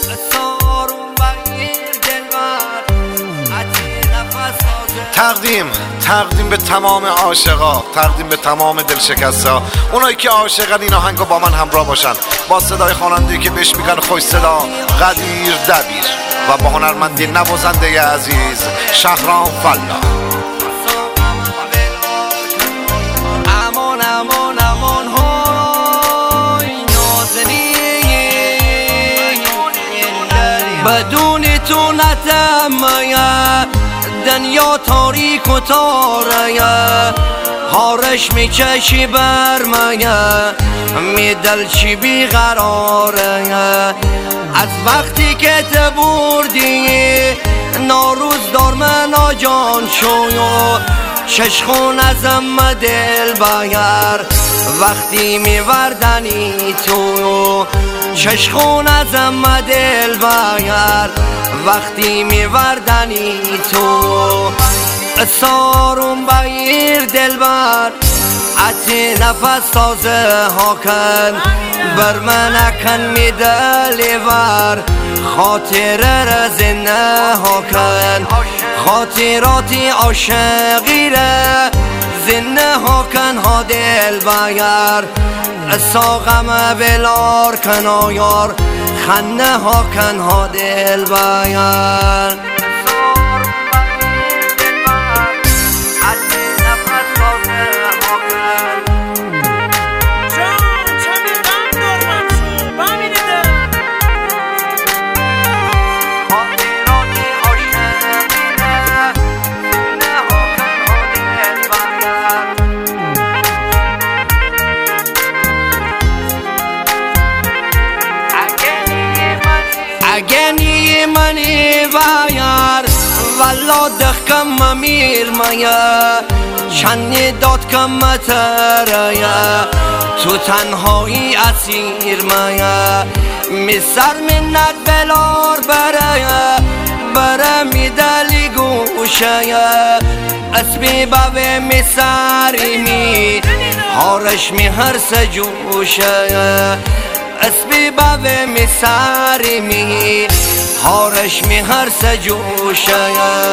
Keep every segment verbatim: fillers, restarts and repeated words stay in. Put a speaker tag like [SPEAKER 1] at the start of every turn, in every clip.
[SPEAKER 1] تقدیم تقدیم به تمام عاشقا، تقدیم به تمام دلشکستا، اونایی که عاشقن این آهنگو با من همراه باشن، با صدای خواننده‌ای که بهش میگن خوش صدا قدیر دبیر و با هنرمندی نوازنده عزیز شهرام فلا.
[SPEAKER 2] امان امان امان های نازنین، بدون تو نتمه دنیا تاریک و تاره، هارش میکشی بر مگه می دل چی بیقراره. از وقتی که تبردی ناروز دار من آجان شویو، چشخون ازم دل بگر وقتی میوردنی تو، چشخون ازم دل بگر وقتی میوردنی تو. سارون بگیر دلبر عطی نفس تازه ها کن، بر من اکن میدلی ور خاطر رزنه ها کن، خاطراتی عاشقی ره زنه ها کن ها دل بگر. ساقم بلار کن آیار خنه ها کن ها دل بگر. اگنی منی ویار والا دخکم میر میا، چنی داد کم تریا تو تنهایی اسیر میا. می سر منت بلار بریا برا می دلی گوشیا، اسبی بابه می سری می هارش می هر سجوشیا، اسبی بابه می سری می هارش می هر سجوشه.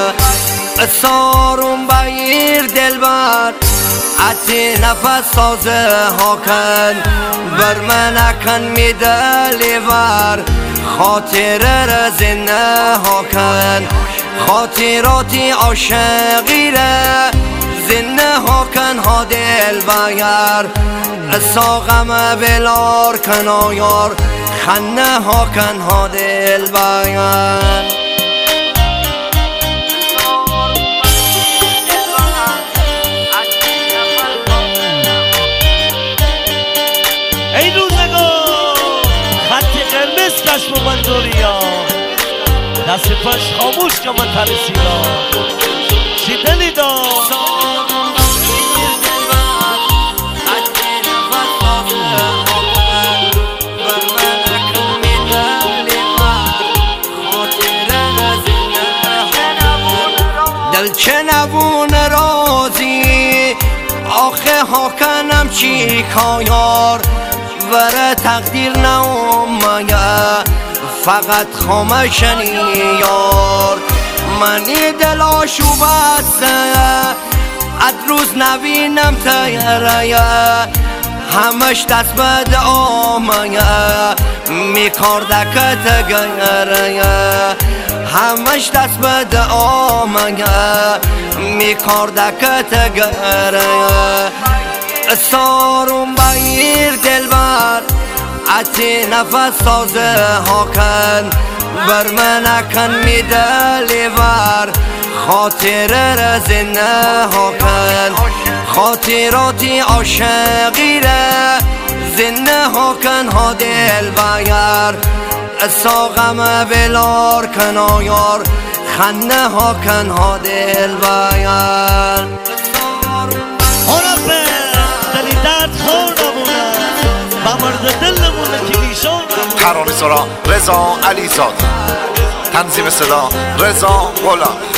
[SPEAKER 2] سارون بگیر دلبر عطی نفس تازه ها کن، بر من اکن می دلی ور خاطر رزنه ها کن، خاطراتی عاشقی ره زنه ها کن ها دل بگر. ساقم بلار کن آیار خنه ها کن ها دل بگر.
[SPEAKER 3] ای روزگار خط قرمز کشف و منظوریا، دست پاش خاموش که من ترسیلا چی دلی دار. دل چه نبون رازی آخه ها کنم چی کایار، ور تقدیر نامگه فقط خامشنی یار. منی دلاشو بسته اد روز نبینم تیره، همش دست بد آمگه میکارده تگره، همش دست بد آمگه میکارده تگره. سارون بگیر دلبر عطی نفس تازه ها کن، بر من اکن میدلی ور خاطر رزنه ها کن، خاطراتی عاشقی ره زنه ها کن ها دل بگر. ساقم بلار کن آیار خنه ها کن ها دل بگر. هربه دلی درد خور نمونه با مرد دل نمونه که میشون.
[SPEAKER 1] ترانه سرا رضا علیزاده، تنظیم صدا رضا غلام.